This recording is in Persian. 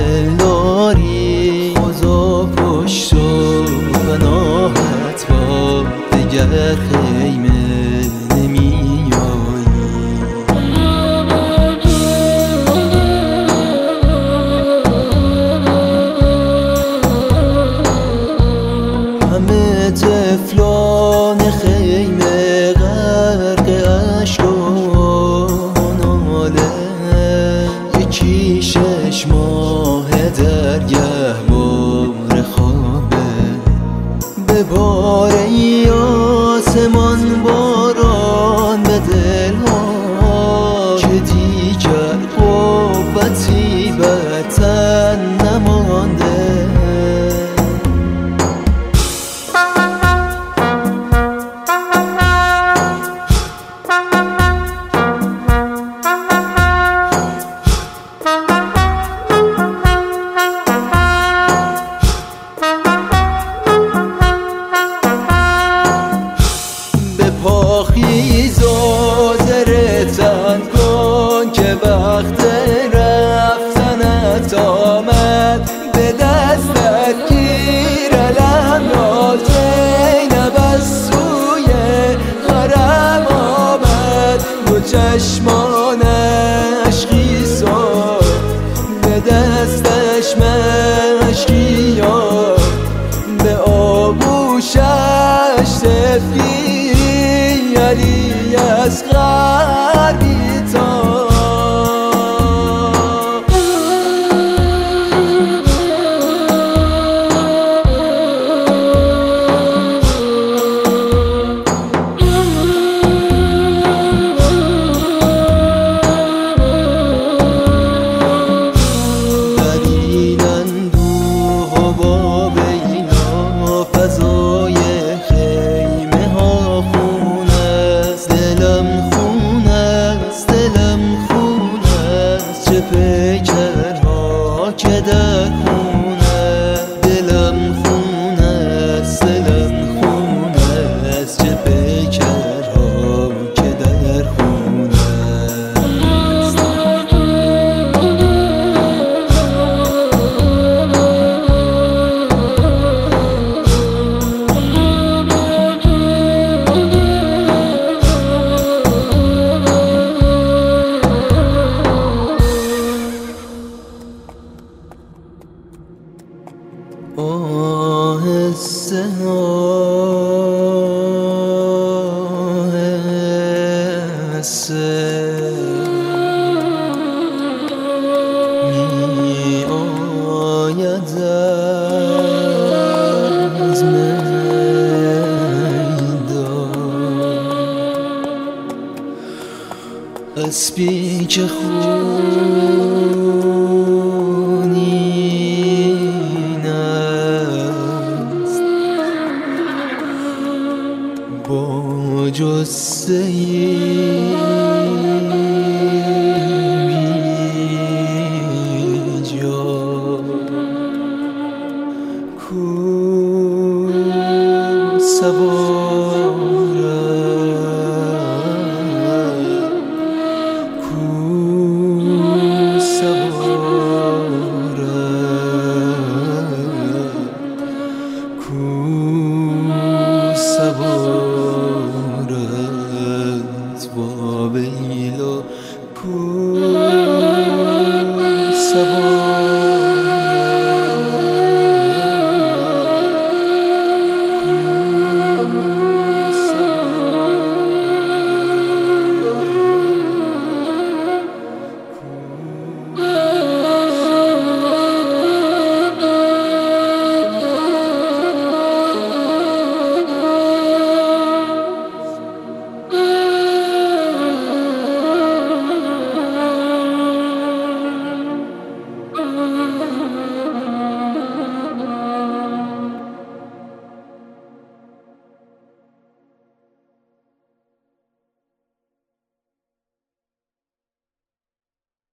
دل داری خدا پشت و پناهت با دگر خیمه نمی آیی. همه طفلان خیمه غرق اشک و ناله، یکی 6 ماه در گهواره خوابه. بباره ای آسمان باران به دلها که دیگر قوتی بر تن نمانده. پاخیز و زرتن کن که وقت رفتنت آمد. به دستت گیر علم را زینب از سوی حرم آمد. دو چشمان عشقی ساد به دستش مشکی یاد، به آغوشش سفید علی از غربی تا در این اندوه و با بینا فضای خیمه ها خون است. دلم خون است، دلم خون است، چه پیکرها که در خون است. دلم خون است، دلم خون است، چه پیکرها که در خون است. آهسته آهسته می آید از میدان. اسبی که خونین است با جثه